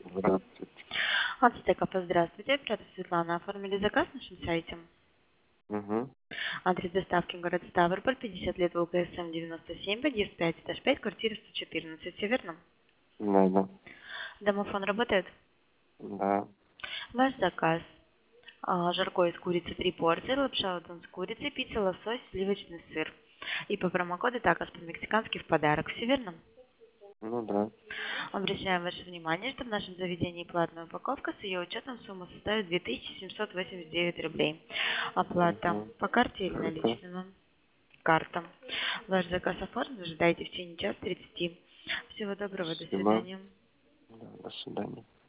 Здравствуйте. Ацтеков, здравствуйте. Оператор Светлана. Оформили заказ на нашем сайте. Угу. Адрес доставки город Ставрополь, 50 лет ВЛКСМ 97, подъезд 5, этаж 5, квартира 114. Все верно? Да, да. Домофон работает? Да. Ваш заказ. Жаркое из курицы 3 порции, лапша удон с курицей, пицца, лосось, сливочный сыр. И по промокоду такос по-мексикански в подарок. Все верно? Ну да. Обращаем ваше внимание, что в нашем заведении платная упаковка, с ее учетом сумма составит 2789 рублей. Оплата Угу. по карте или Круто. наличными? Карта. Ваш заказ оформлен, ожидайте в течение часа 30. Всего доброго, до Спасибо. свидания. Да, до свидания.